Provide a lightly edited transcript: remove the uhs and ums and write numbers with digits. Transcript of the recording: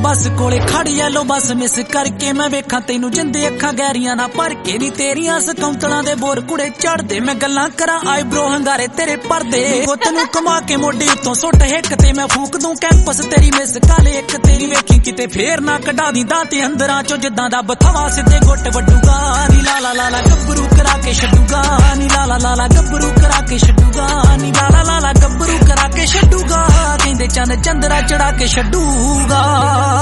बस कोले खड़ येलो बस मिस करके मैं वेखां तैनू जिंदे अखां गहरियां ना भर के नी तेरियां सकौंतलां दे बोर कुड़े चढ़दे मैं गल्लां करां आईब्रो हंगारे तेरे परदे तैनू कमा के मोडी उत्तों सुट हिक ते मैं फूक दूं कैंपस तेरी मिस काले एक तेरी वेखी किते फेर ना कढा दी दांते अंदरां चो जिद्दां दा बथवा सिद्धे गुट वड्डूगा नी लाला लाला गब्बरू करा के छड्डूगा नी लाला लाला गब्बरू करा के छड्डूगा नी लाला लाला गब्बरू करा के छड्डूगा कहंदे चंद चंदरा चढ़ा के छड्डूगा।